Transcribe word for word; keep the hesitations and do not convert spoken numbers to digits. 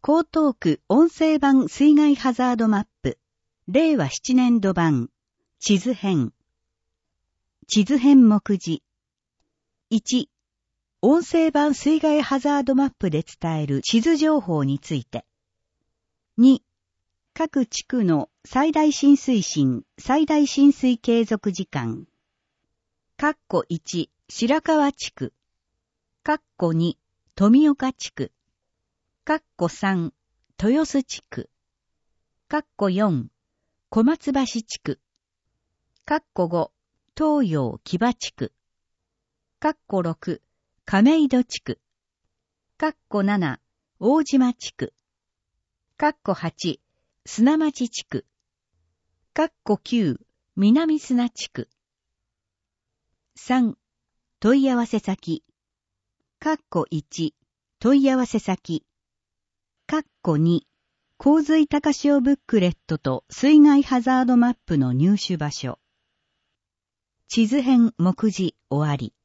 江東区音声版水害ハザードマップ、れいわななねんど版、地図編。地図編目次。いち、音声版水害ハザードマップで伝える地図情報について。に、各地区の最大浸水深、最大浸水継続時間。括弧いち、白川地区。括弧に、富岡地区。括弧さん、豊洲地区。括弧よん、小松橋地区。括弧ご、東洋木場地区。括弧ろく、亀戸地区。括弧なな、大島地区。括弧はち、砂町地区。括弧きゅう、南砂地区。さん、問い合わせ先。括弧いち、問い合わせ先。括弧に、洪水高潮ブックレットと水害ハザードマップの入手場所。地図編目次終わり。